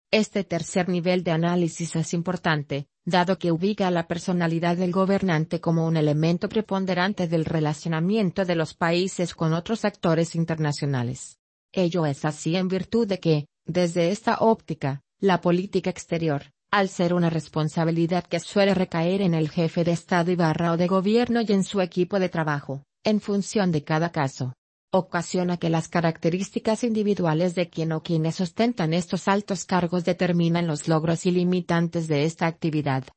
Este tercer nivel de análisis es importante, dado que ubica a la personalidad del gobernante como un elemento preponderante del relacionamiento de los países con otros actores internacionales. Ello es así en virtud de que, desde esta óptica, la política exterior, al ser una responsabilidad que suele recaer en el jefe de Estado o de gobierno y en su equipo de trabajo, en función de cada caso, ocasiona que las características individuales de quien o quienes ostentan estos altos cargos determinan los logros y limitantes de esta actividad.